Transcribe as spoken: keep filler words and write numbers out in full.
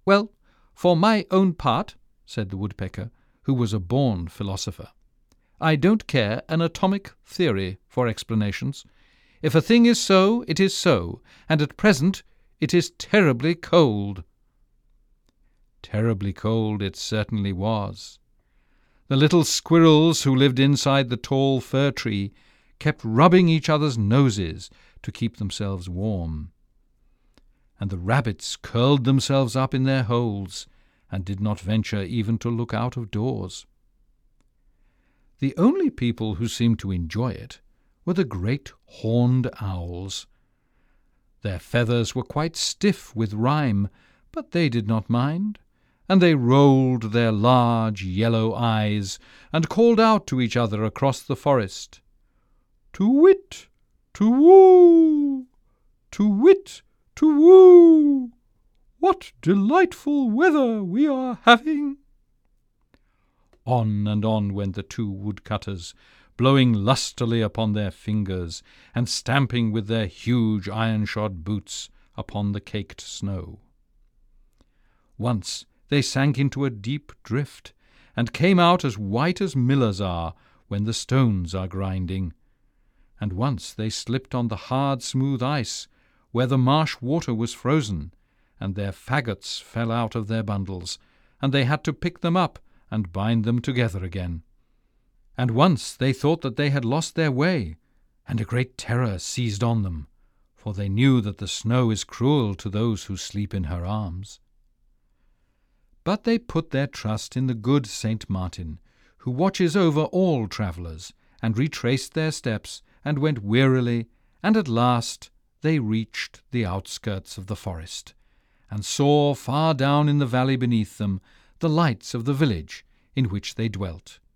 "Well, for my own part," said the woodpecker, who was a born philosopher, "I don't care an atomic theory for explanations. If a thing is so, it is so, and at present it is terribly cold." Terribly cold it certainly was. The little squirrels who lived inside the tall fir tree kept rubbing each other's noses to keep themselves warm. And the rabbits curled themselves up in their holes and did not venture even to look out of doors. The only people who seemed to enjoy it were the great horned owls. Their feathers were quite stiff with rime, but they did not mind, and they rolled their large yellow eyes and called out to each other across the forest, "Tu-whit, tu-whoo, tu-whit, tu-whoo! What delightful weather we are having!" On and on went the two woodcutters, blowing lustily upon their fingers and stamping with their huge iron-shod boots upon the caked snow. Once they sank into a deep drift, and came out as white as millers are when the stones are grinding. And once they slipped on the hard, smooth ice, where the marsh water was frozen, and their faggots fell out of their bundles, and they had to pick them up and bind them together again. And once they thought that they had lost their way, and a great terror seized on them, for they knew that the snow is cruel to those who sleep in her arms. But they put their trust in the good Saint Martin, who watches over all travellers, and retraced their steps and went wearily, and at last they reached the outskirts of the forest, and saw far down in the valley beneath them the lights of the village in which they dwelt.